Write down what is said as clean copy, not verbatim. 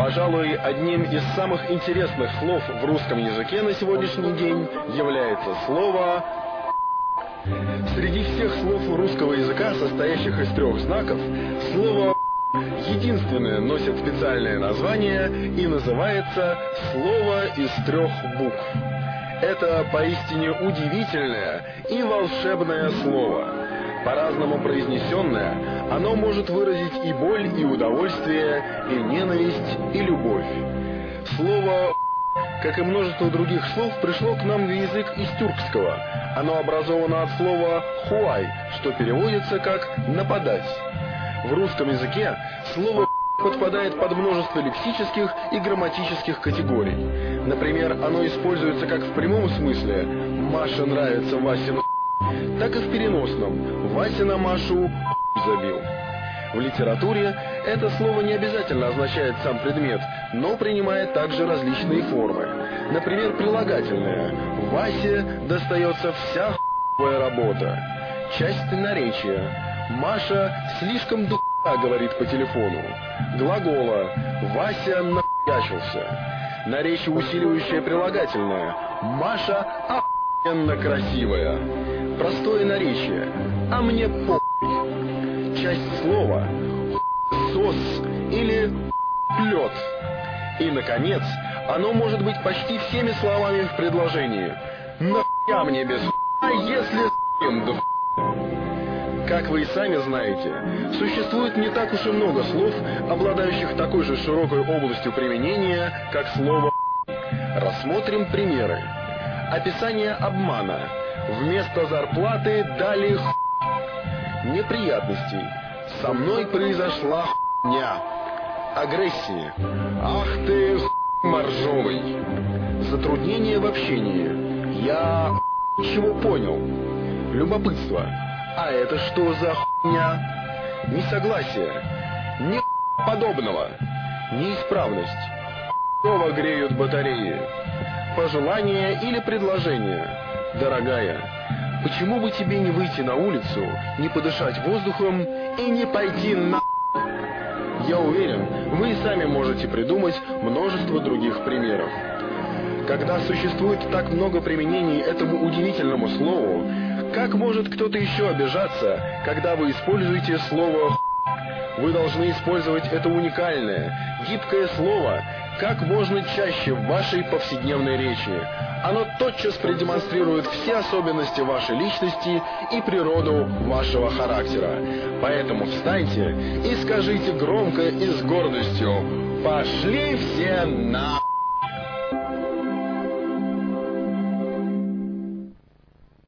Пожалуй, одним из самых интересных слов в русском языке на сегодняшний день является слово. Среди всех слов русского языка, состоящих из 3 знаков, слово единственное носит специальное название и называется слово из 3 букв. Это поистине удивительное и волшебное слово. По-разному произнесенное, оно может выразить и боль, и удовольствие, и ненависть, и любовь. Слово, как и множество других слов, пришло к нам в язык из тюркского. Оно образовано от слова «хуай», что переводится как «нападать». В русском языке слово подпадает под множество лексических и грамматических категорий. Например, оно используется как в прямом смысле «Маше нравится Васина», так и в переносном «Вася на Машу забил». В литературе это слово не обязательно означает сам предмет, но принимает также различные формы. Например, прилагательное «Васе достается вся хуевая работа». Часть наречия «Маша слишком говорит по телефону». Глагола «Вася нахуячился». Наречие усиливающее прилагательное «Маша охуенно красивая». Простое наречие «а мне похуй». Часть слова «сос» или «плет». И, наконец, оно может быть почти всеми словами в предложении. «Нахуя мне без хуя, если с***ем да хуя». Как вы и сами знаете, существует не так уж и много слов, обладающих такой же широкой областью применения, как слово «хуй». Рассмотрим примеры. Описание обмана. Вместо зарплаты дали хуй. Неприятностей. Со мной произошла хуйня. Агрессии. Ах ты хуй моржовый. Затруднение в общении. Я чего понял. Любопытство. А это что за хуйня? Несогласие. Ни подобного. Неисправность. Хуёво греют батареи. Пожелание или предложение. Дорогая, почему бы тебе не выйти на улицу, не подышать воздухом и не пойти на... Я уверен, вы и сами можете придумать множество других примеров. Когда существует так много применений этому удивительному слову, как может кто-то еще обижаться, когда вы используете слово «хуй»? Вы должны использовать это уникальное, гибкое слово как можно чаще в вашей повседневной речи. Оно тотчас продемонстрирует все особенности вашей личности и природу вашего характера. Поэтому встаньте и скажите громко и с гордостью: «Пошли все на...»